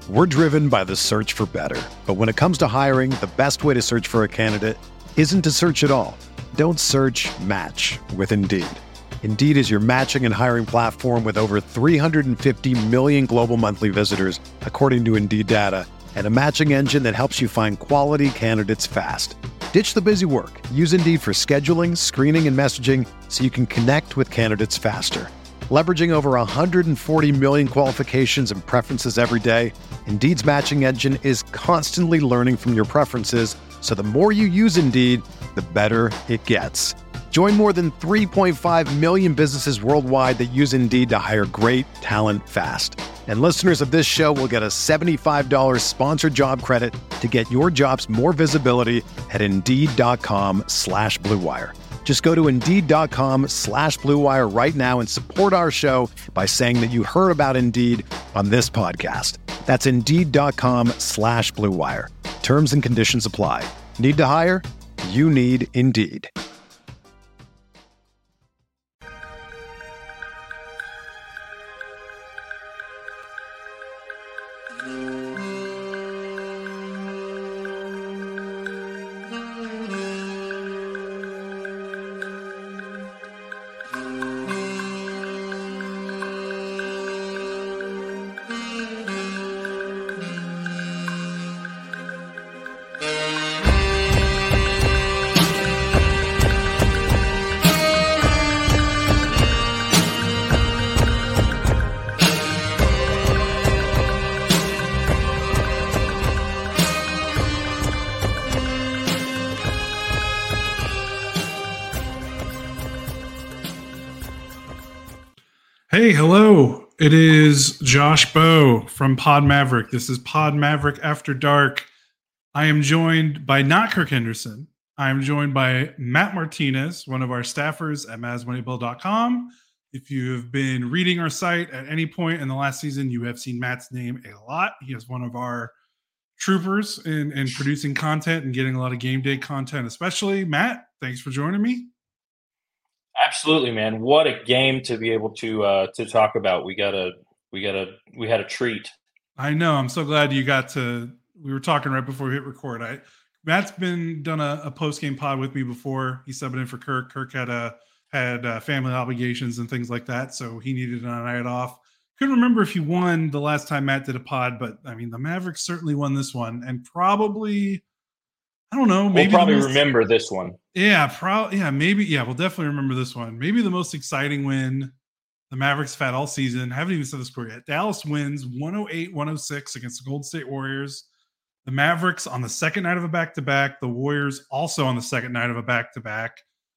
We're driven by the search for better. But when it comes to hiring, the best way to search for a candidate isn't to search at all. Don't search, match with Indeed. Indeed is your matching and hiring platform with over 350 million global monthly visitors, according to Indeed data, and a matching engine that helps you find quality candidates fast. Ditch the busy work. Use Indeed for scheduling, screening, and messaging so you can connect with candidates faster. Leveraging over 140 million qualifications and preferences every day, Indeed's matching engine is constantly learning from your preferences, so the more you use Indeed, the better it gets. Join more than 3.5 million businesses worldwide that use Indeed to hire great talent fast. And listeners of this show will get a $75 sponsored job credit to get your jobs more visibility at Indeed.com/Blue Wire. Just go to Indeed.com/Blue Wire right now and support our show by saying that you heard about Indeed on this podcast. That's Indeed.com/Blue Wire. Terms and conditions apply. Need to hire? You need Indeed. Hey, hello. It is Josh Bowe from Pod Maverick. This is Pod Maverick After Dark. I am joined by not Kirk Henderson. I am joined by Matt Martinez, one of our staffers at MazMoneyBill.com. If you have been reading our site at any point in the last season, you have seen Matt's name a lot. He is one of our troopers in producing content and getting a lot of game day content, especially. Matt, thanks for joining me. Absolutely, man. What a game to be able to talk about. We had a treat. I know. I'm so glad you got to. We were talking right before we hit record. Matt's done a post game pod with me before. He subbed in for Kirk. Kirk had family obligations and things like that, so he needed a night off. Couldn't remember if he won the last time Matt did a pod, but I mean the Mavericks certainly won this one, and probably. I don't know. Maybe we'll probably remember this one. Yeah, maybe. Yeah, we'll definitely remember this one. Maybe the most exciting win the Mavericks have had all season. I haven't even said the score yet. Dallas wins 108-106 against the Golden State Warriors. The Mavericks on the second night of a back-to-back. The Warriors also on the second night of a back-to-back.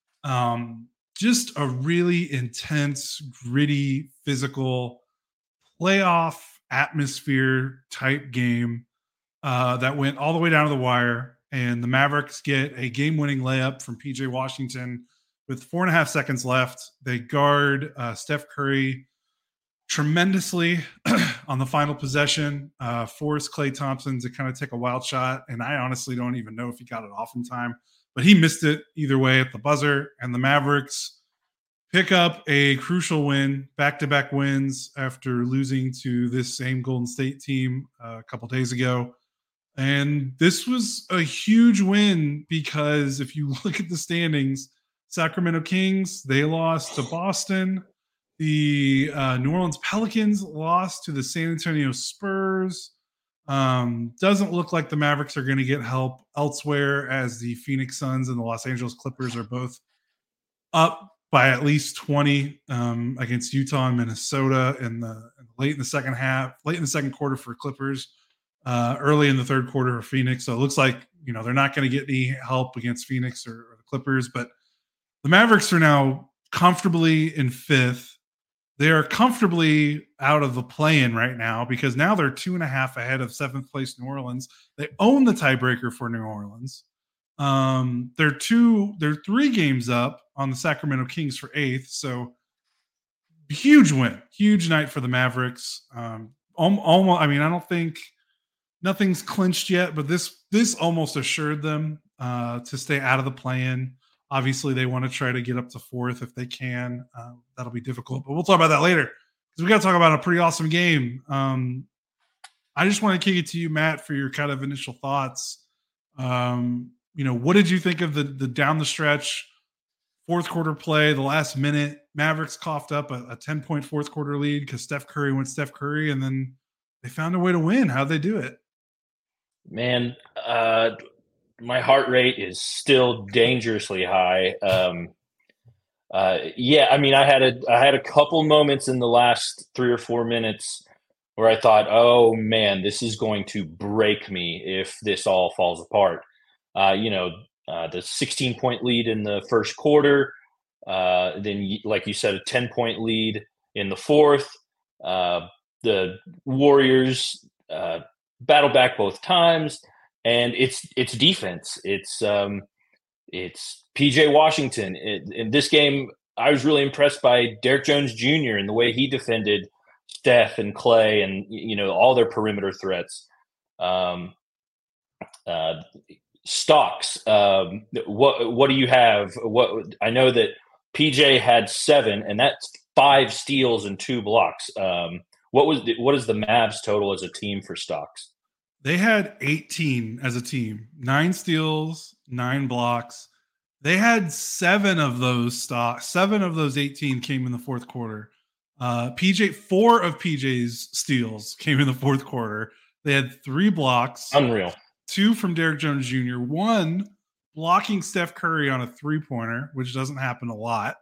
Just a really intense, gritty, physical playoff atmosphere type game that went all the way down to the wire. And the Mavericks get a game-winning layup from P.J. Washington with 4.5 seconds left. They guard Steph Curry tremendously on the final possession, forced Klay Thompson to kind of take a wild shot. And I honestly don't even know if he got it off in time. But he missed it either way at the buzzer. And the Mavericks pick up a crucial win, back-to-back wins after losing to this same Golden State team a couple days ago. And this was a huge win because if you look at the standings, Sacramento Kings, they lost to Boston. The New Orleans Pelicans lost to the San Antonio Spurs. Doesn't look like the Mavericks are going to get help elsewhere as the Phoenix Suns and the Los Angeles Clippers are both up by at least 20 against Utah and Minnesota late in the second quarter for Clippers. Early in the third quarter for Phoenix. So it looks like, they're not going to get any help against Phoenix or the Clippers, but the Mavericks are now comfortably in fifth. They are comfortably out of the play-in right now because now they're 2.5 ahead of seventh place New Orleans. They own the tiebreaker for New Orleans. They're 3 games up on the Sacramento Kings for eighth. So huge win, huge night for the Mavericks. Almost, I don't think nothing's clinched yet, but this almost assured them to stay out of the play-in. Obviously, they want to try to get up to fourth if they can. That'll be difficult, but we'll talk about that later because we got to talk about a pretty awesome game. I just want to kick it to you, Matt, for your kind of initial thoughts. What did you think of the down the stretch fourth quarter play, the last minute? Mavericks coughed up a 10-point fourth quarter lead because Steph Curry went Steph Curry, and then they found a way to win. How'd they do it? Man, my heart rate is still dangerously high. Yeah, I mean, I had a couple moments in the last 3 or 4 minutes where I thought, oh man, this is going to break me if this all falls apart. The 16-point lead in the first quarter, then, like you said, a 10-point lead in the fourth. The Warriors battle back both times, and it's defense. It's PJ Washington. In this game, I was really impressed by Derrick Jones Jr. and the way he defended Steph and Clay and all their perimeter threats. Stocks. What do you have? What I know that PJ had 7, and that's 5 steals and 2 blocks. What is the Mavs total as a team for Stocks? They had 18 as a team, 9 steals, 9 blocks. They had 7 of those stocks. 7 of those 18 came in the fourth quarter. 4 of PJ's steals came in the fourth quarter. They had 3 blocks. Unreal. 2 from Derrick Jones Jr., 1 blocking Steph Curry on a 3-pointer, which doesn't happen a lot.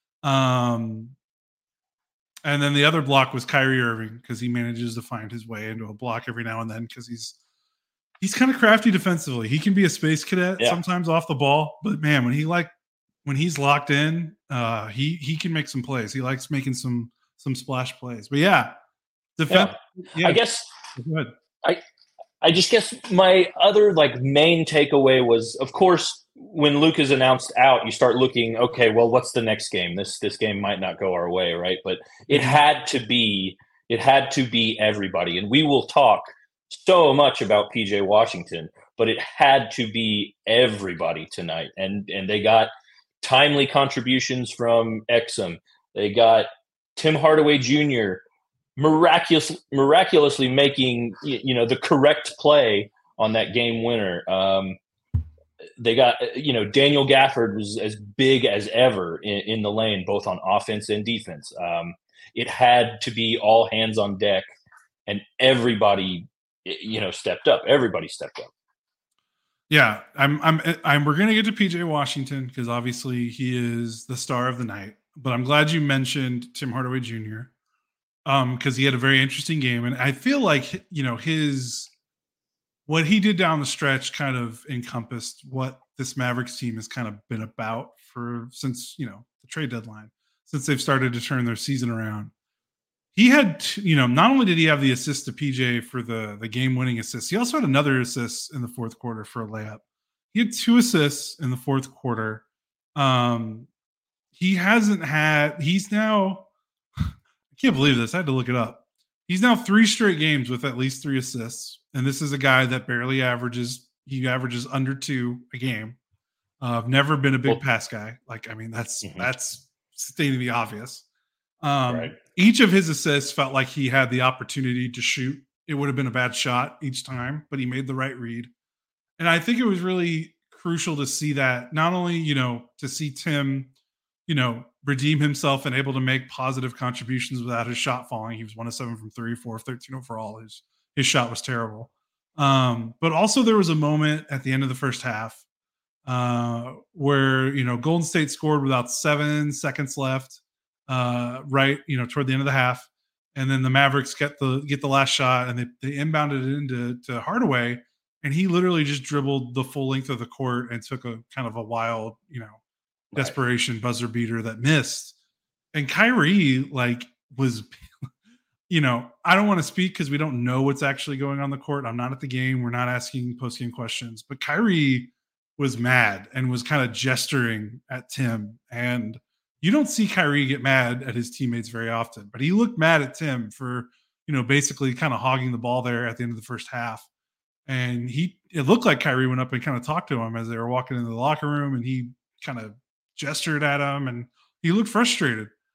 And then the other block was Kyrie Irving, because he manages to find his way into a block every now and then, because he's kind of crafty defensively. He can be a space cadet sometimes off the ball, but man, when he's locked in, he can make some plays. He likes making some splash plays. But I guess go ahead. I just guess my other main takeaway was, of course, when Luke is announced out, you start looking, okay, well, what's the next game? This game might not go our way, right? But it had to be everybody. And we will talk so much about PJ Washington, but it had to be everybody tonight. And they got timely contributions from Exum. They got Tim Hardaway Jr. miraculously making the correct play on that game winner. They got Daniel Gafford was as big as ever in the lane, both on offense and defense. It had to be all hands on deck, and everybody stepped up. Everybody stepped up. Yeah, we're gonna get to PJ Washington because obviously he is the star of the night. But I'm glad you mentioned Tim Hardaway Jr. Because he had a very interesting game, and I feel like what he did down the stretch kind of encompassed what this Mavericks team has kind of been about since the trade deadline, since they've started to turn their season around. He had, not only did he have the assist to PJ for the game-winning assist, he also had another assist in the fourth quarter for a layup. He had 2 assists in the fourth quarter. He's now, I can't believe this. I had to look it up. He's now 3 straight games with at least 3 assists. And this is a guy that barely averages under 2 a game. I've never been a big pass guy. That's stating the obvious. Right. Each of his assists felt like he had the opportunity to shoot. It would have been a bad shot each time, but he made the right read. And I think it was really crucial to see that, not only, to see Tim, redeem himself and able to make positive contributions without his shot falling. He was 1 of 7 from 3, 4 of 13 overall. His shot was terrible. But also there was a moment at the end of the first half where, Golden State scored without 7 seconds left, toward the end of the half. And then the Mavericks get the last shot, and they inbounded it into Hardaway, and he literally just dribbled the full length of the court and took a kind of a wild, desperation buzzer beater that missed. And Kyrie was, I don't want to speak because we don't know what's actually going on the court. I'm not at the game. We're not asking post-game questions, but Kyrie was mad and was kind of gesturing at Tim. And you don't see Kyrie get mad at his teammates very often, but he looked mad at Tim for, basically kind of hogging the ball there at the end of the first half. And it looked like Kyrie went up and kind of talked to him as they were walking into the locker room, and he kind of gestured at him, and he looked frustrated.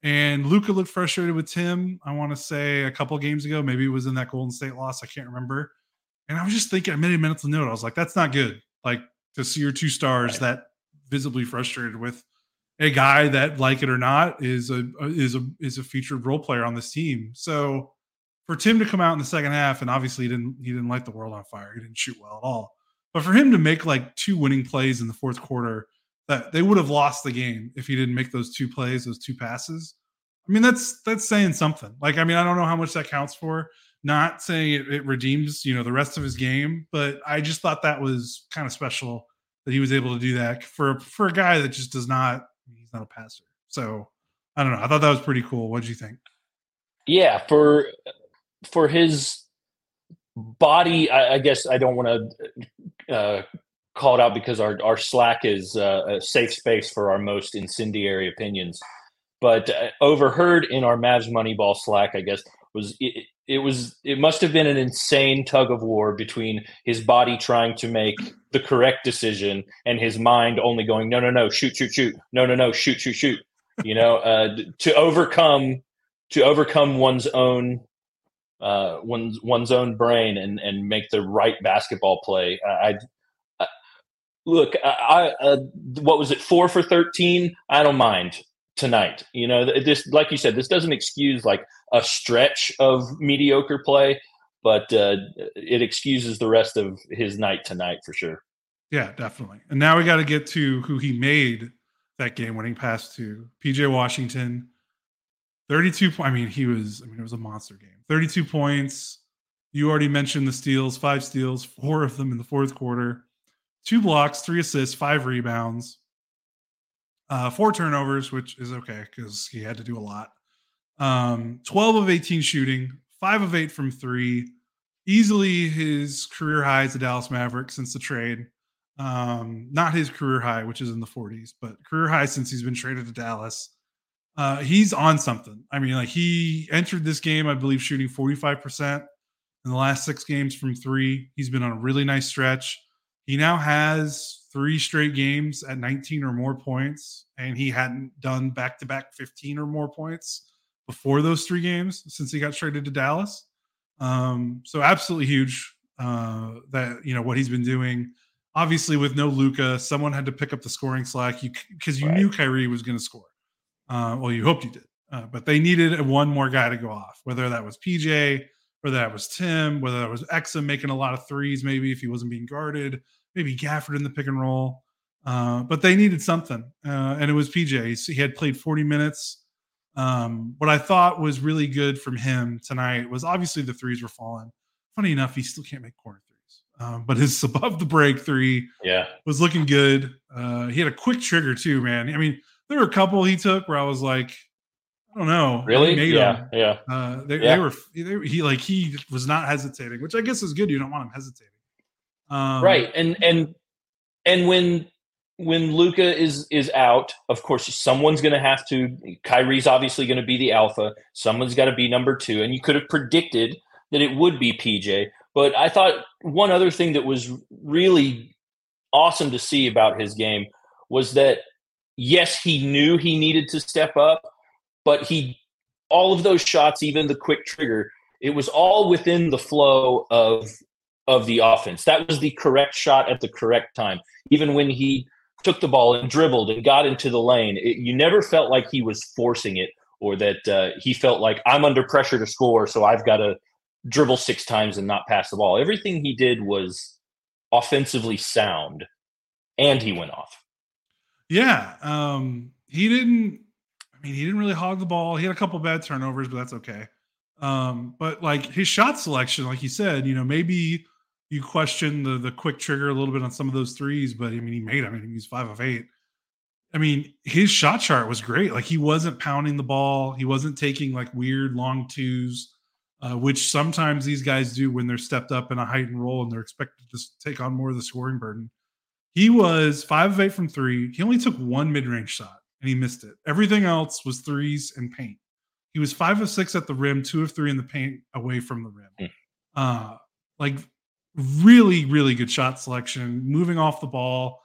And Luka looked frustrated with Tim, I want to say a couple games ago. Maybe it was in that Golden State loss. I can't remember. And I was just thinking, I made a mental note. I was like, that's not good. Like, to see your two stars that visibly frustrated with a guy that, like it or not, is a featured role player on this team. So for Tim to come out in the second half, and obviously he didn't light the world on fire. He didn't shoot well at all. But for him to make like 2 winning plays in the fourth quarter, that they would have lost the game if he didn't make those 2 plays, those 2 passes. I mean, that's saying something. Like, I mean, I don't know how much that counts for. Not saying it redeems, the rest of his game, but I just thought that was kind of special that he was able to do that for a guy that just he's not a passer. So I don't know. I thought that was pretty cool. What did you think? Yeah, for his body, I guess I don't want to call it out because our Slack is a safe space for our most incendiary opinions. But overheard in our Mavs Moneyball Slack, I guess, it must have been an insane tug of war between his body trying to make the correct decision and his mind only going, no, shoot, no, shoot. To overcome one's own brain and make the right basketball play. Look, what was it, 4 for 13? I don't mind tonight. This, like you said, this doesn't excuse like a stretch of mediocre play, but it excuses the rest of his night tonight for sure. Yeah, definitely. And now we got to get to who he made that game-winning pass to. PJ Washington, 32. It was a monster game. 32 points. You already mentioned the steals, 5 steals, 4 of them in the fourth quarter, 2 blocks, 3 assists, 5 rebounds, 4 turnovers, which is okay because he had to do a lot. 12 of 18 shooting, 5 of 8 from 3. Easily his career high as a Dallas Maverick since the trade. Not his career high, which is in the 40s, but career high since he's been traded to Dallas. He's on something. I mean, like, he entered this game, I believe, shooting 45% in the last 6 games from 3. He's been on a really nice stretch. He now has 3 straight games at 19 or more points, and he hadn't done back-to-back 15 or more points before those 3 games since he got traded to Dallas. So absolutely huge that, what he's been doing. Obviously, with no Luka, someone had to pick up the scoring slack because you knew Kyrie was going to score. Well, you hoped he did. But they needed one more guy to go off, whether that was PJ, whether that was Tim, whether that was Exum making a lot of threes, maybe if he wasn't being guarded, maybe Gafford in the pick and roll. But they needed something, and it was PJ. He had played 40 minutes. What I thought was really good from him tonight was obviously the threes were falling. Funny enough, he still can't make corner threes. But his above the break 3 was looking good. He had a quick trigger too, man. I mean, there were a couple he took where I was like, I don't know. Really? He was not hesitating, which I guess is good. You don't want him hesitating. Right. And when Luka is out, of course, someone's going to have to. Kyrie's obviously going to be the alpha. Someone's got to be number 2, and you could have predicted that it would be PJ. But I thought one other thing that was really awesome to see about his game was that, yes, he knew he needed to step up, but all of those shots, even the quick trigger, it was all within the flow of the offense. That was the correct shot at the correct time. Even when he took the ball and dribbled and got into the lane, you never felt like he was forcing it or that he felt like, I'm under pressure to score, so I've got to dribble 6 times and not pass the ball. Everything he did was offensively sound, and he went off. Yeah. He didn't really hog the ball. He had a couple bad turnovers, but that's okay. But like his shot selection, like you said, maybe you question the quick trigger a little bit on some of those threes, but I mean, he made them. I mean, he's 5 of 8. I mean, his shot chart was great. Like, he wasn't pounding the ball. He wasn't taking like weird long twos, which sometimes these guys do when they're stepped up in a heightened role and they're expected to take on more of the scoring burden. He was 5 of 8 from 3. He only took 1 mid-range shot and he missed it. Everything else was threes and paint. He was 5 of 6 at the rim, 2 of 3 in the paint away from the rim. Like, really, really good shot selection, moving off the ball.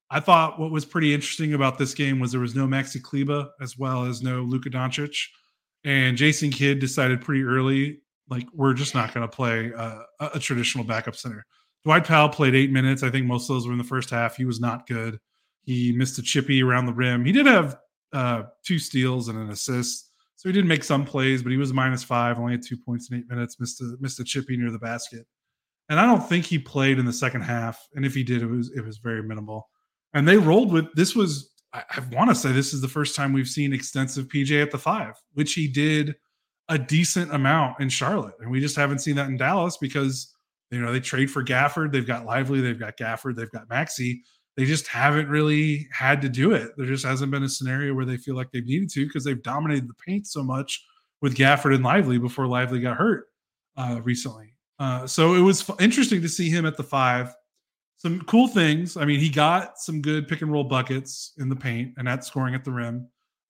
I thought what was pretty interesting about this game was there was no Maxi Kleber as well as no Luka Doncic. And Jason Kidd decided pretty early, like, we're just not going to play a traditional backup center. Dwight Powell played 8 minutes. I think most of those were in the first half. He was not good. He missed a chippy around the rim. He did have 2 steals and an assist. So he did make some plays, but he was -5, only had 2 points in 8 minutes, missed a chippy near the basket. And I don't think he played in the second half. And if he did, it was very minimal. And they rolled with this was, I want to say this is the first time we've seen extensive PJ at the 5, which he did a decent amount in Charlotte. And we just haven't seen that in Dallas because, they trade for Gafford. They've got Lively. They've got Gafford. They've got Maxey. They just haven't really had to do it. There just hasn't been a scenario where they feel like they've needed to because they've dominated the paint so much with Gafford and Lively before Lively got hurt recently. So it was interesting to see him at the 5. Some cool things. I mean, he got some good pick and roll buckets in the paint and at scoring at the rim.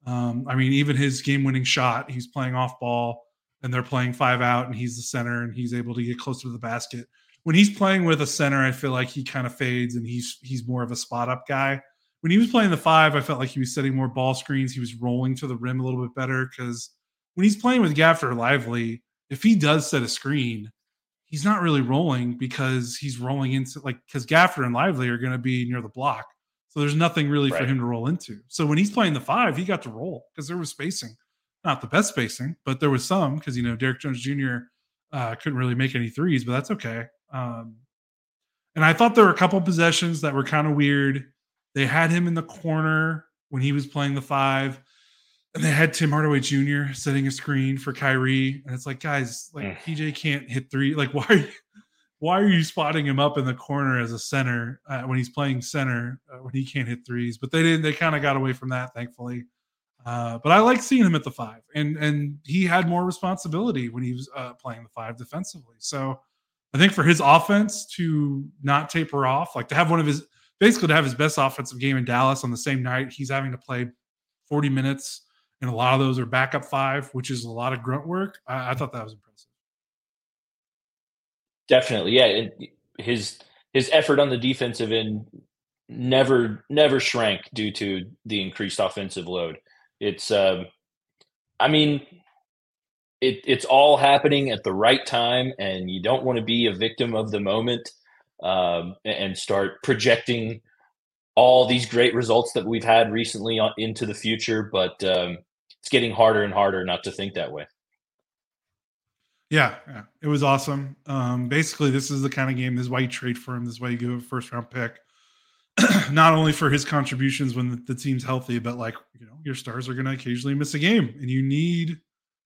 Even his game-winning shot, he's playing off ball and they're playing 5 out and he's the center and he's able to get closer to the basket. When he's playing with a center, I feel like he kind of fades and he's more of a spot up guy. When he was playing the 5, I felt like he was setting more ball screens. He was rolling to the rim a little bit better because when he's playing with Gafford or Lively, if he does set a screen, he's not really rolling because he's rolling into because Gafford and Lively are going to be near the block. So there's nothing really for him to roll into. So when he's playing the 5, he got to roll because there was spacing. Not the best spacing, but there was some because, Derrick Jones Jr. Couldn't really make any threes, but that's okay. And I thought there were a couple possessions that were kind of weird. They had him in the corner when he was playing the 5. And they had Tim Hardaway Jr. setting a screen for Kyrie. And it's like, guys, PJ can't hit 3. Like, why are you spotting him up in the corner as a center when he's playing center when he can't hit 3s? But they didn't. They kind of got away from that, thankfully. But I like seeing him at the 5. And he had more responsibility when he was playing the 5 defensively. So I think for his offense to not taper off, like to have to have his best offensive game in Dallas on the same night, he's having to play 40 minutes. And a lot of those are backup 5, which is a lot of grunt work. I thought that was impressive. Definitely. Yeah. And his effort on the defensive end never shrank due to the increased offensive load. It's, it's all happening at the right time, and you don't want to be a victim of the moment and start projecting all these great results that we've had recently into the future. But it's getting harder and harder not to think that way. Yeah, it was awesome. Basically, this is the kind of game. This is why you trade for him. This is why you give a first-round pick. Not only for his contributions when the team's healthy, but your stars are going to occasionally miss a game, and you need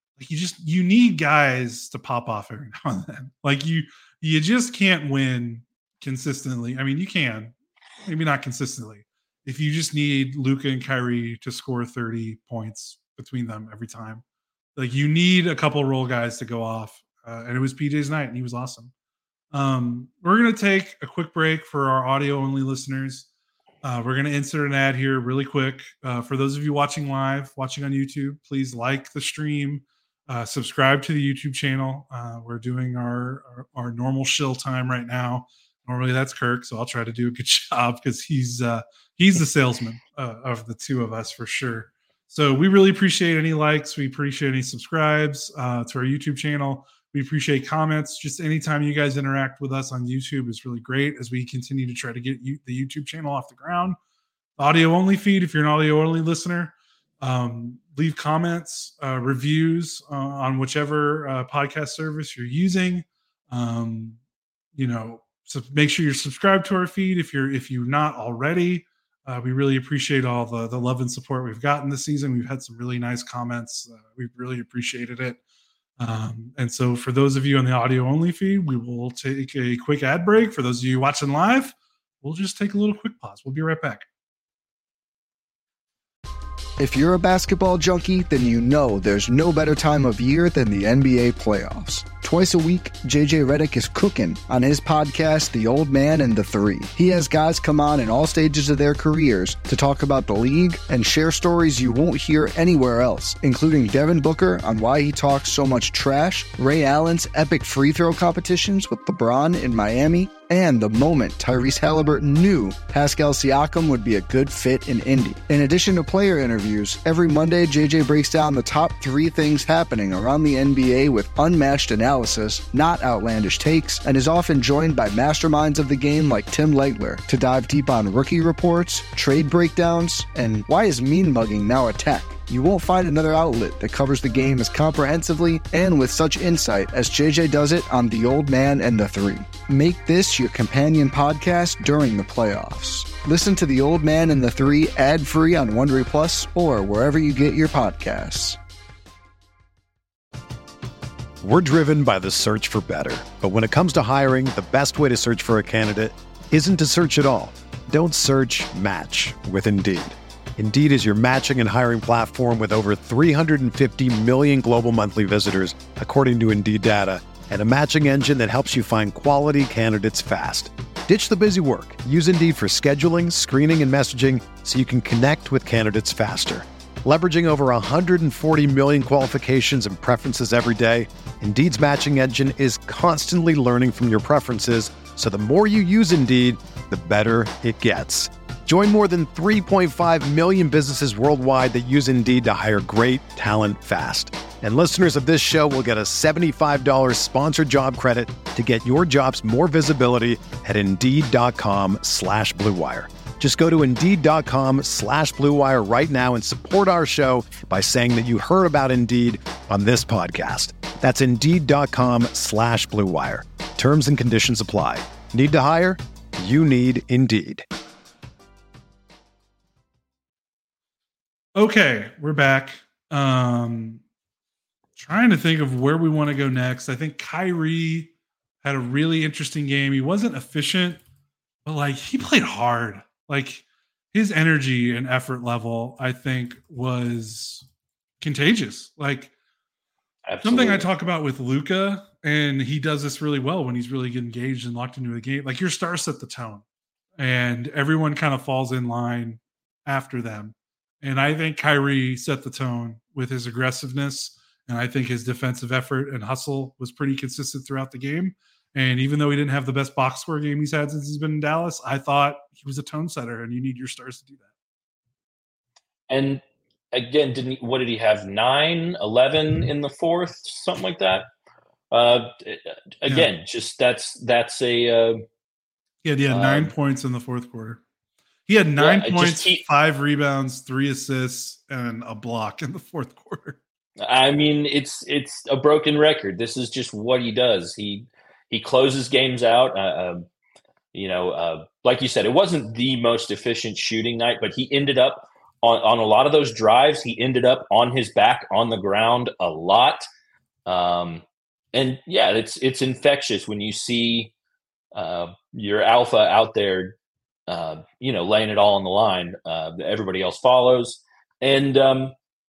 guys to pop off every now and then. Like you just can't win consistently. I mean, you can, maybe not consistently. If you just need Luka and Kyrie to score 30 points between them every time, like you need a couple role guys to go off. And it was PJ's night, and he was awesome. We're going to take a quick break for our audio only listeners. We're going to insert an ad here really quick. For those of you watching live, watching on YouTube, please like the stream, subscribe to the YouTube channel. We're doing our normal shill time right now. Normally that's Kirk, so I'll try to do a good job because he's the salesman of the two of us for sure. So we really appreciate any likes. We appreciate any subscribes to our YouTube channel. We appreciate comments. Just anytime you guys interact with us on YouTube is really great as we continue to try to get the YouTube channel off the ground. Audio only feed, if you're an audio only listener, leave comments, reviews on whichever podcast service you're using. So make sure you're subscribed to our feed if you're not already. We really appreciate all the love and support we've gotten this season. We've had some really nice comments. We've really appreciated it. And so for those of you on the audio only feed, we will take a quick ad break. For those of you watching live, we'll just take a little quick pause. We'll be right back. If you're a basketball junkie, then you know there's no better time of year than the NBA playoffs. Twice a week, JJ Redick is cooking on his podcast, The Old Man and the Three. He has guys come on in all stages of their careers to talk about the league and share stories you won't hear anywhere else, including Devin Booker on why he talks so much trash, Ray Allen's epic free throw competitions with LeBron in Miami, and the moment Tyrese Halliburton knew Pascal Siakam would be a good fit in Indy. In addition to player interviews, every Monday JJ breaks down the top 3 things happening around the NBA with unmatched analysis, not outlandish takes, and is often joined by masterminds of the game like Tim Legler to dive deep on rookie reports, trade breakdowns, and why is mean mugging now a tech. You won't find another outlet that covers the game as comprehensively and with such insight as JJ does it on The Old Man and the Three. Make this your companion podcast during the playoffs. Listen to The Old Man and the Three ad-free on Wondery Plus or wherever you get your podcasts. We're driven by the search for better. But when it comes to hiring, the best way to search for a candidate isn't to search at all. Don't search, match with Indeed. Indeed is your matching and hiring platform with over 350 million global monthly visitors, according to Indeed data, and a matching engine that helps you find quality candidates fast. Ditch the busy work. Use Indeed for scheduling, screening, and messaging so you can connect with candidates faster. Leveraging over 140 million qualifications and preferences every day, Indeed's matching engine is constantly learning from your preferences, so the more you use Indeed, the better it gets. Join more than 3.5 million businesses worldwide that use Indeed to hire great talent fast. And listeners of this show will get a $75 sponsored job credit to get your jobs more visibility at Indeed.com/Blue Wire. Just go to Indeed.com/Blue Wire right now and support our show by saying that you heard about Indeed on this podcast. That's Indeed.com/Blue Wire. Terms and conditions apply. Need to hire? You need Indeed. Okay, we're back. Trying to think of where we want to go next. I think Kyrie had a really interesting game. He wasn't efficient, but like he played hard. Like his energy and effort level, I think, was contagious. Like Absolutely. Something I talk about with Luka, and he does this really well when he's really engaged and locked into a game. Like your stars set the tone, and everyone kind of falls in line after them. And I think Kyrie set the tone with his aggressiveness, and I think his defensive effort and hustle was pretty consistent throughout the game. And even though he didn't have the best box score game he's had since he's been in Dallas, I thought he was a tone setter, and you need your stars to do that. And again, what did he have? 9, 11 in the fourth, something like that. Just that's a. He had 9 points in the fourth quarter. He had 9 points, 5 rebounds, 3 assists, and a block in the fourth quarter. I mean, it's a broken record. This is just what he does. He closes games out. Like you said, it wasn't the most efficient shooting night, but he ended up on a lot of those drives. He ended up on his back on the ground a lot. It's infectious when you see your alpha out there. Laying it all on the line, everybody else follows. And that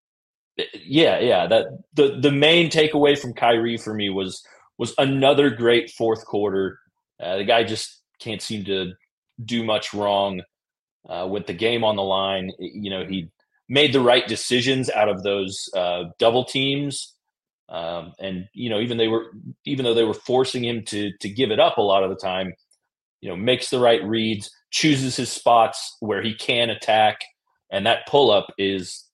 the main takeaway from Kyrie for me was another great fourth quarter. The guy just can't seem to do much wrong with the game on the line. He made the right decisions out of those double teams. Even though they were forcing him to give it up a lot of the time, makes the right reads, chooses his spots where he can attack, and that pull up is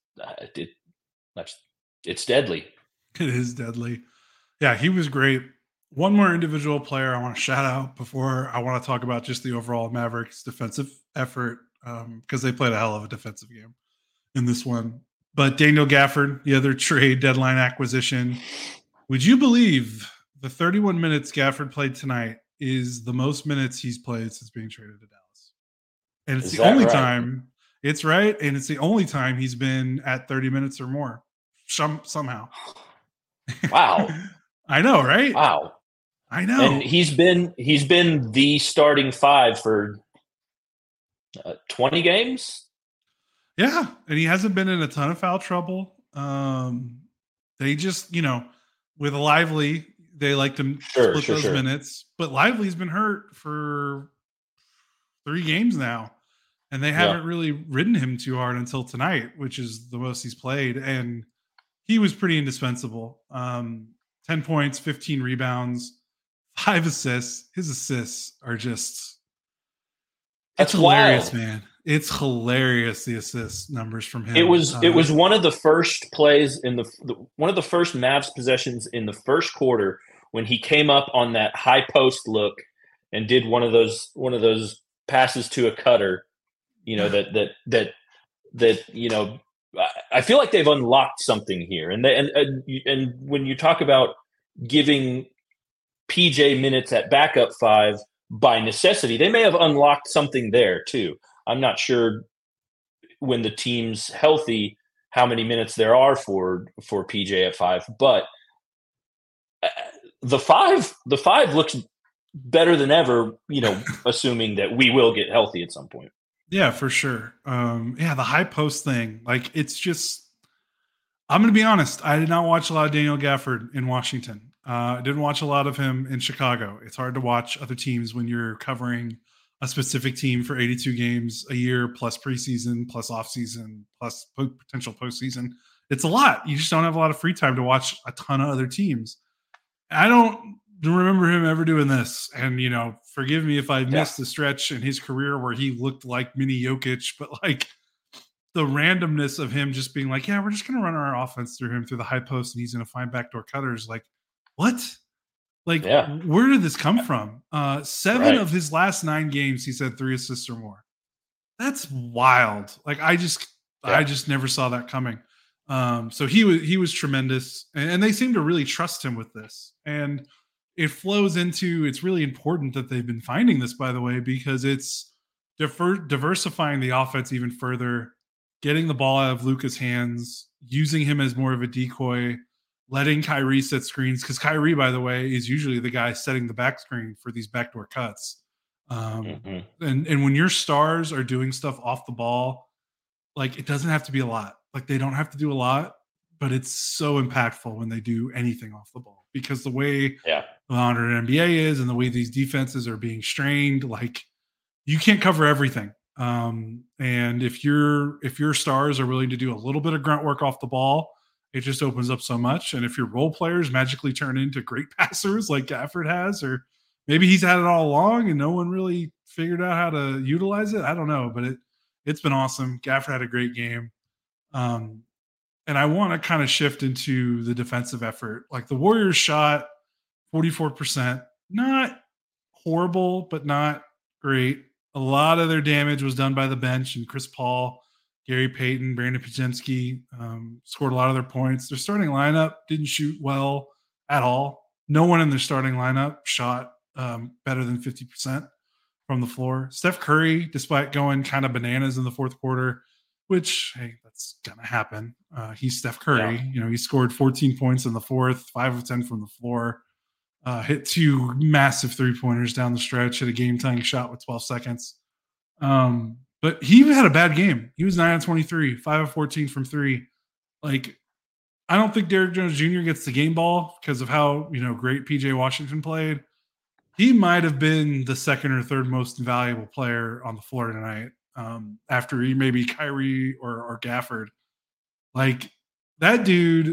it's deadly. It is deadly. Yeah, he was great. One more individual player I want to shout out before I want to talk about just the overall Mavericks defensive effort, because they played a hell of a defensive game in this one. But Daniel Gafford, the other trade deadline acquisition, would you believe the 31 minutes Gafford played tonight is the most minutes he's played since being traded to Dallas? And it's the only time. It's right, and it's the only time he's been at 30 minutes or more somehow. Wow. I know, right? Wow. I know. And he's been the starting 5 for 20 games. Yeah, and he hasn't been in a ton of foul trouble. They just, with Lively, they like to split those minutes. But Lively's been hurt for 3 games now, and they haven't really ridden him too hard until tonight, which is the most he's played. And he was pretty indispensable. 10 points, 15 rebounds, 5 assists. His assists are just it's hilarious, wild. Man. It's hilarious, the assist numbers from him. It was one of the first plays in one of the first Mavs possessions in the first quarter when he came up on that high post look and did one of those passes to a cutter. That I feel like they've unlocked something here. And when you talk about giving PJ minutes at backup 5 by necessity, they may have unlocked something there too. I'm not sure when the team's healthy how many minutes there are for PJ at 5, but the five looks better than ever, assuming that we will get healthy at some point. Yeah, for sure. The high post thing, like, it's just, I'm going to be honest. I did not watch a lot of Daniel Gafford in Washington. I didn't watch a lot of him in Chicago. It's hard to watch other teams when you're covering a specific team for 82 games a year, plus preseason, plus offseason, plus potential postseason. It's a lot. You just don't have a lot of free time to watch a ton of other teams. I don't remember him ever doing this. And, forgive me if I missed the stretch in his career where he looked like mini Jokic, but like the randomness of him just being like, yeah, we're just going to run our offense through him through the high post and he's going to find backdoor cutters. Like, what? Like, where did this come from? 7 of his last 9 games, he's had 3 assists or more. That's wild. Like, I just never saw that coming. So he was tremendous, and they seem to really trust him with this. And it flows into, it's really important that they've been finding this, by the way, because it's diversifying the offense even further, getting the ball out of Luka's hands, using him as more of a decoy, letting Kyrie set screens, because Kyrie, by the way, is usually the guy setting the back screen for these backdoor cuts. And when your stars are doing stuff off the ball, like, it doesn't have to be a lot. Like, they don't have to do a lot, but it's so impactful when they do anything off the ball, because the way the modern NBA is and the way these defenses are being strained, like, you can't cover everything. And if your stars are willing to do a little bit of grunt work off the ball, it just opens up so much. And if your role players magically turn into great passers like Gafford has, or maybe he's had it all along and no one really figured out how to utilize it, I don't know, but it's been awesome. Gafford had a great game. And I want to kind of shift into the defensive effort. Like, the Warriors shot 44%, not horrible, but not great. A lot of their damage was done by the bench, and Chris Paul, Gary Payton, Brandon Podziemski scored a lot of their points. Their starting lineup didn't shoot well at all. No one in their starting lineup shot better than 50% from the floor. Steph Curry, despite going kind of bananas in the fourth quarter, which, hey, that's going to happen. He's Steph Curry. Yeah. He scored 14 points in the fourth, 5 of 10 from the floor, hit 2 massive 3-pointers down the stretch, hit a game-tying shot with 12 seconds. But he had a bad game. He was 9 of 23, 5 of 14 from 3. Like, I don't think Derrick Jones Jr. gets the game ball because of how, great PJ Washington played. He might have been the second or third most valuable player on the floor tonight, after maybe Kyrie or Gafford. Like, that dude,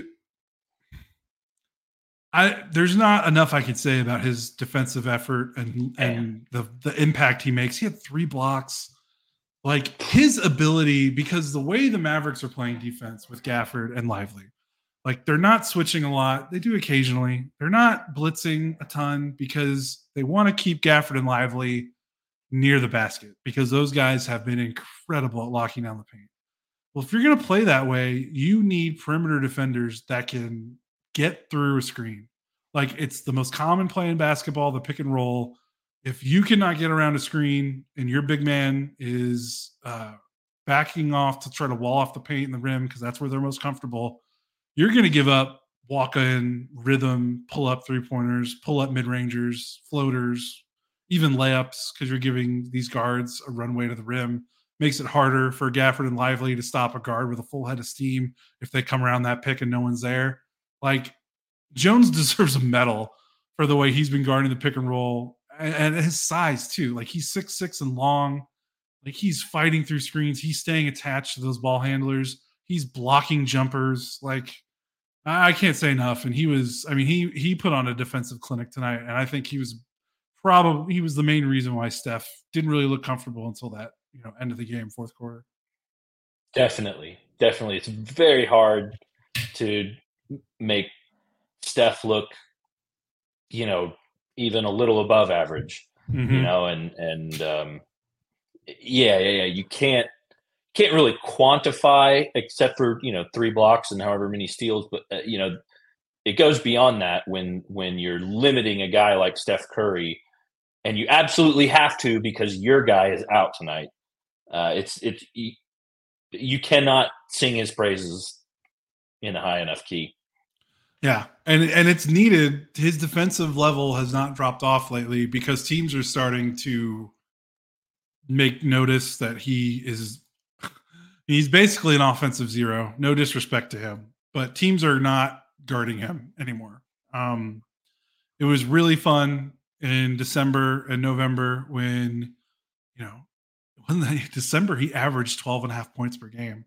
there's not enough I could say about his defensive effort and the impact he makes. He had 3 blocks. Like, his ability, because the way the Mavericks are playing defense with Gafford and Lively, like, they're not switching a lot. They do occasionally. They're not blitzing a ton because they want to keep Gafford and Lively near the basket, because those guys have been incredible at locking down the paint. Well, if you're going to play that way, you need perimeter defenders that can get through a screen. Like, it's the most common play in basketball, the pick and roll. If you cannot get around a screen and your big man is backing off to try to wall off the paint in the rim, because that's where they're most comfortable, you're going to give up walk-in, rhythm, pull-up 3-pointers, pull-up mid-rangers, floaters, even layups, because you're giving these guards a runway to the rim makes it harder for Gafford and Lively to stop a guard with a full head of steam if they come around that pick and no one's there. Like, Jones deserves a medal for the way he's been guarding the pick and roll and his size too. Like, he's 6'6" and long. Like, he's fighting through screens. He's staying attached to those ball handlers. He's blocking jumpers. Like, I can't say enough. And he put on a defensive clinic tonight. And I think he was the main reason why Steph didn't really look comfortable until that, end of the game, fourth quarter. Definitely. It's very hard to make Steph look, even a little above average, and you can't really quantify except for, 3 blocks and however many steals, but it goes beyond that when you're limiting a guy like Steph Curry, and you absolutely have to because your guy is out tonight. You cannot sing his praises in a high enough key. Yeah, and it's needed. His defensive level has not dropped off lately because teams are starting to make notice that he's basically an offensive zero. No disrespect to him, but teams are not guarding him anymore. It was really fun in December and November when December he averaged 12.5 points per game.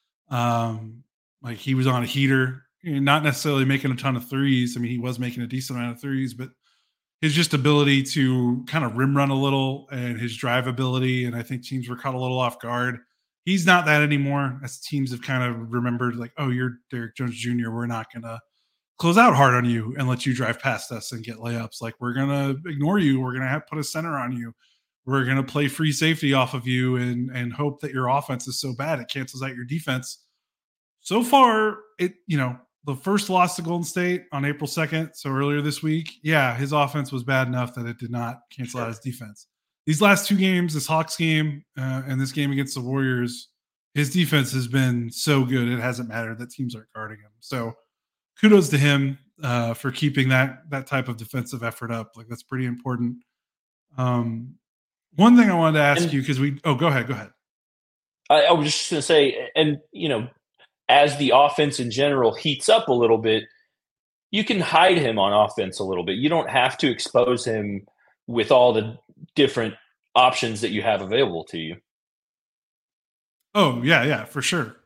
Like, he was on a heater. Not necessarily making a ton of threes. I mean, he was making a decent amount of threes, but his just ability to kind of rim run a little and his drive ability, and I think teams were caught a little off guard. He's not that anymore, as teams have kind of remembered, like, oh, you're Derrick Jones Jr. We're not going to close out hard on you and let you drive past us and get layups. Like, we're going to ignore you. We're going to put a center on you. We're going to play free safety off of you and hope that your offense is so bad it cancels out your defense. So far, the first loss to Golden State on April 2nd, so earlier this week, his offense was bad enough that it did not cancel out his defense. These last 2 games, this Hawks game and this game against the Warriors, his defense has been so good it hasn't mattered that teams aren't guarding him. So kudos to him for keeping that type of defensive effort up. Like, that's pretty important. One thing I wanted to ask you, because go ahead. I was just going to say, and as the offense in general heats up a little bit, you can hide him on offense a little bit. You don't have to expose him with all the different options that you have available to you. Oh, yeah, for sure.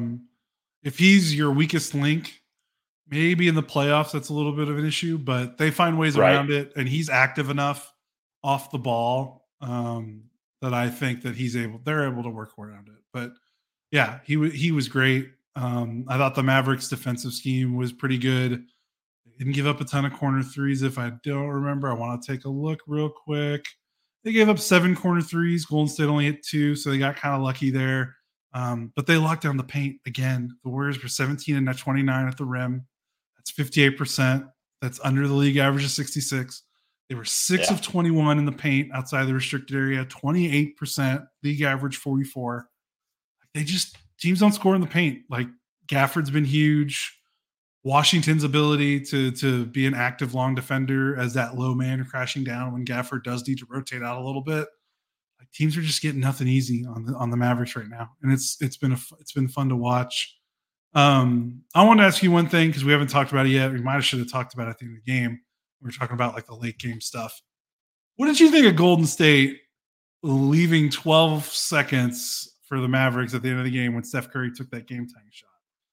If he's your weakest link, maybe in the playoffs, that's a little bit of an issue, but they find ways around it, and he's active enough off the ball that I think that they're able to work around it. But yeah, he was great. I thought the Mavericks defensive scheme was pretty good. They didn't give up a ton of corner threes. If I don't remember, I want to take a look real quick. They gave up 7 corner threes. Golden State only hit 2, so they got kind of lucky there. But they locked down the paint again. The Warriors were 17 and 29 at the rim. That's 58%. That's under the league average of 66. They were 6 of 21 in the paint outside the restricted area, 28%, league average 44. Teams don't score in the paint. Like, Gafford's been huge. Washington's ability to be an active long defender as that low man crashing down when Gafford does need to rotate out a little bit. Like, teams are just getting nothing easy on the Mavericks right now, and it's been fun to watch. I want to ask you one thing because we haven't talked about it yet. We should have talked about it at the end of the game. We were talking about like the late game stuff. What did you think of Golden State leaving 12 seconds for the Mavericks at the end of the game when Steph Curry took that game-tying shot?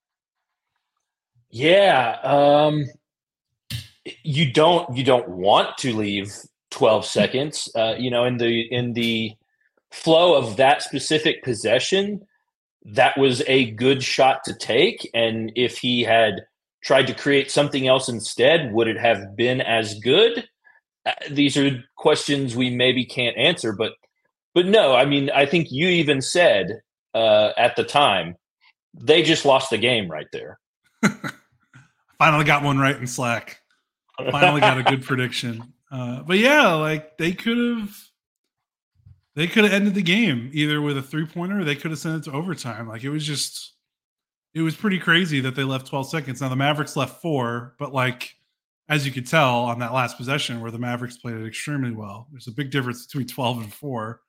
Yeah, you don't want to leave 12 seconds. In the flow of that specific possession, that was a good shot to take. And if he had tried to create something else instead, would it have been as good? These are questions we maybe can't answer, but no, I mean, I think you even said at the time, they just lost the game right there. Finally got one right in Slack. Finally got a good prediction. But yeah, like they could have ended the game either with a 3-pointer or they could have sent it to overtime. Like, it was pretty crazy that they left 12 seconds. Now the Mavericks left 4, but like, as you could tell on that last possession where the Mavericks played it extremely well, there's a big difference between 12 and 4.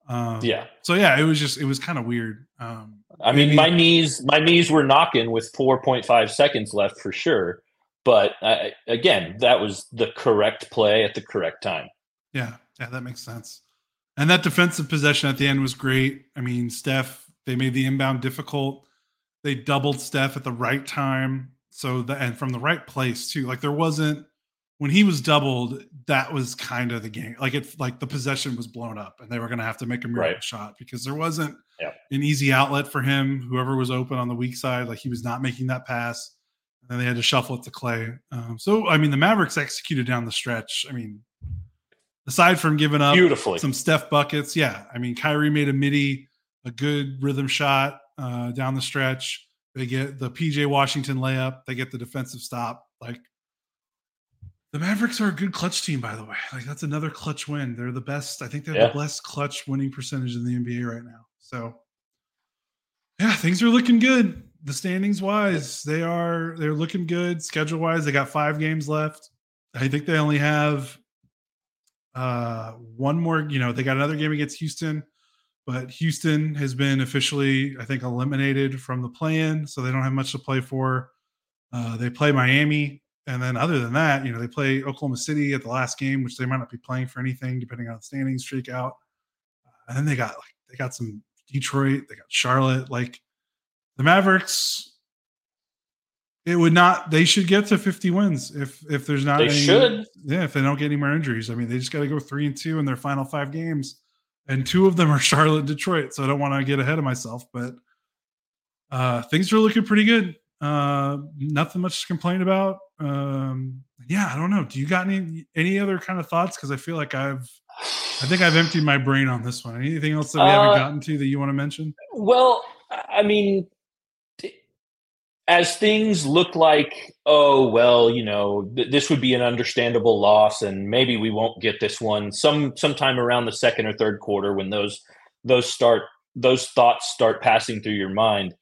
So yeah, it was kind of weird. I mean, my knees were knocking with 4.5 seconds left for sure. But again, that was the correct play at the correct time. Yeah, that makes sense. And that defensive possession at the end was great. I mean, Steph, they made the inbound difficult. They doubled Steph at the right time. And from the right place too. Like there wasn't, when he was doubled, that was kind of the game. Like the possession was blown up and they were going to have to make a miracle shot because there wasn't an easy outlet for him. Whoever was open on the weak side, like he was not making that pass. And then they had to shuffle it to Clay. So, I mean, the Mavericks executed down the stretch. I mean, aside from giving up some Steph buckets, I mean, Kyrie made a good rhythm shot down the stretch. They get the PJ Washington layup. They get the defensive stop. Like, the Mavericks are a good clutch team, by the way. Like, that's another clutch win. They're the best. I think they're the best clutch winning percentage in the NBA right now. So, yeah, things are looking good. The standings wise, they're looking good. Schedule wise, they got 5 games left. I think they only have one more. They got another game against Houston, but Houston has been officially, I think, eliminated from the play-in, so they don't have much to play for. They play Miami, and then other than that, they play Oklahoma City at the last game, which they might not be playing for anything depending on the standings shake out. And then they got some Detroit, they got Charlotte. Like, the Mavericks, they should get to 50 wins if there's not if they don't get any more injuries. I mean, they just got to go 3-2 in their final 5 games, and 2 of them are Charlotte and Detroit. So I don't want to get ahead of myself, but things are looking pretty good. Nothing much to complain about. I don't know. Do you got any other kind of thoughts? Because I feel like I think I've emptied my brain on this one. Anything else that we haven't gotten to that you want to mention? Well, I mean, as things look like, this would be an understandable loss, and maybe we won't get this one sometime around the second or third quarter when those thoughts start passing through your mind.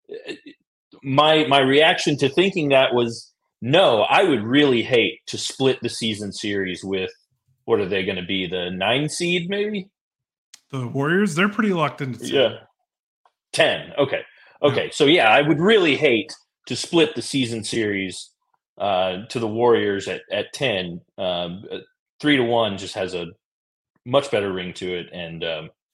My reaction to thinking that was, no, I would really hate to split the season series with, what are they going to be, the 9 seed maybe? The Warriors, they're pretty locked into 10. Yeah. 10. Okay. So I would really hate to split the season series to the Warriors at 10. 3-1 just has a much better ring to it, and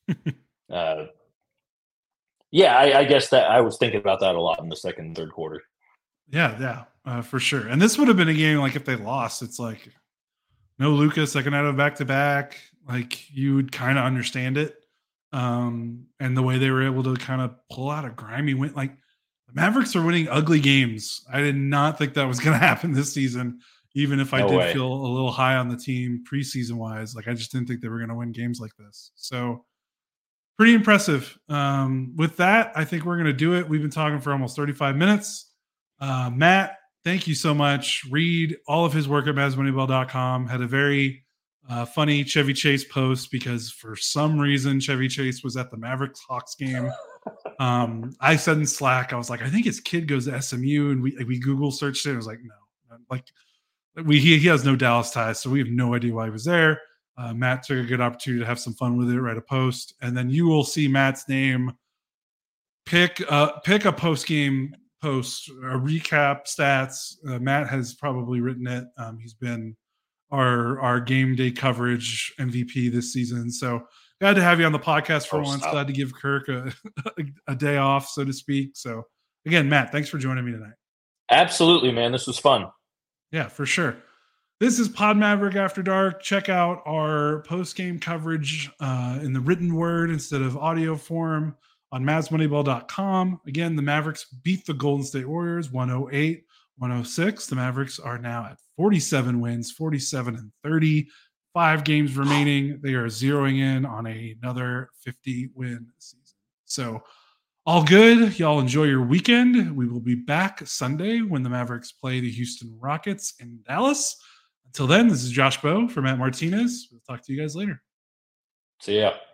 I guess that I was thinking about that a lot in the second and third quarter. Yeah, for sure. And this would have been a game like if they lost, it's like no Luka, second out of back-to-back. Like, you would kind of understand it. And the way they were able to kind of pull out a grimy win. Like, the Mavericks are winning ugly games. I did not think that was going to happen this season, even if I did feel a little high on the team preseason wise. Like, I just didn't think they were going to win games like this. So pretty impressive. With that, I think we're going to do it. We've been talking for almost 35 minutes. Matt, thank you so much. Read all of his work at MavsMoneyball.com. Had a very funny Chevy Chase post because for some reason Chevy Chase was at the Mavericks Hawks game. I said in Slack, I was like, I think his kid goes to SMU, and we Google searched it. I was like, no, like he has no Dallas ties, so we have no idea why he was there. Matt took a good opportunity to have some fun with it, write a post, and then you will see Matt's name. Pick a post game post, a recap stats. Matt has probably written it. He's been our game day coverage MVP this season. So glad to have you on the podcast for once. Glad to give Kirk a day off, so to speak. So again, Matt, thanks for joining me tonight. Absolutely, man. This was fun. Yeah, for sure. This is Pod Maverick After Dark. Check out our post-game coverage in the written word instead of audio form on MavsMoneyball.com. Again, the Mavericks beat the Golden State Warriors 108-106. The Mavericks are now at 47 wins, 47-30. 5 games remaining. They are zeroing in on another 50-win season. So all good. Y'all enjoy your weekend. We will be back Sunday when the Mavericks play the Houston Rockets in Dallas. Until then, this is Josh Bowe for Matt Martinez. We'll talk to you guys later. See ya.